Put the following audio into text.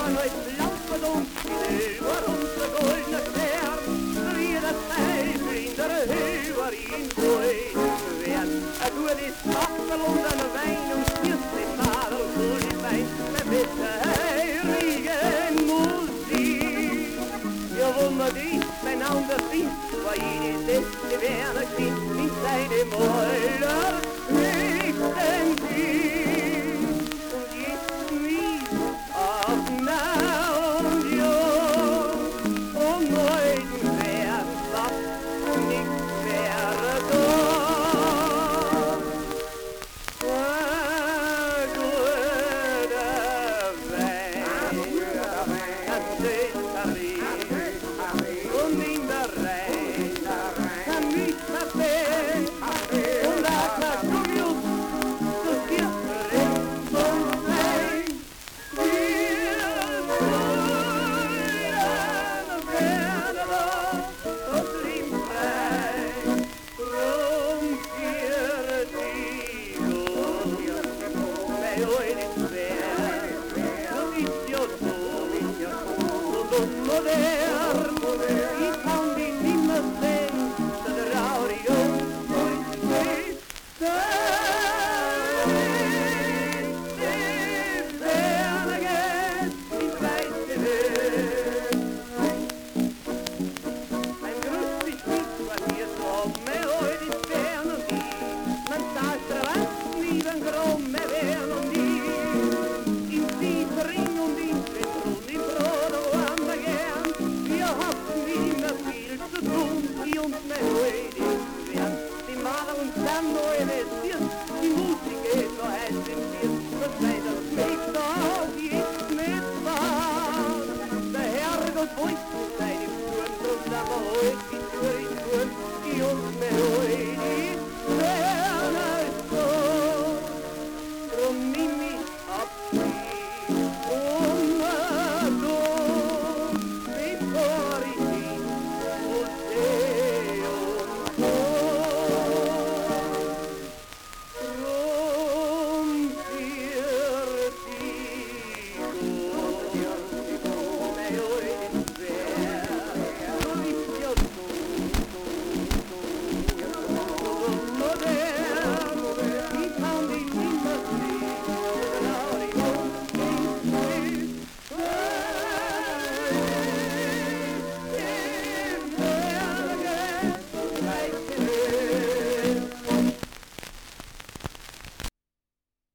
lang uit blauwe donker, waarom ze goldene ster, wie dat zij vrienden heuwer in gooi. Wen, het doe die stapel onder de wijn, om skist in madel voor die wijn, met witte heirigen muziek. Je wonder die, mijn oude vriend, waar je die zit, die weinig zien, die zijn die mooi.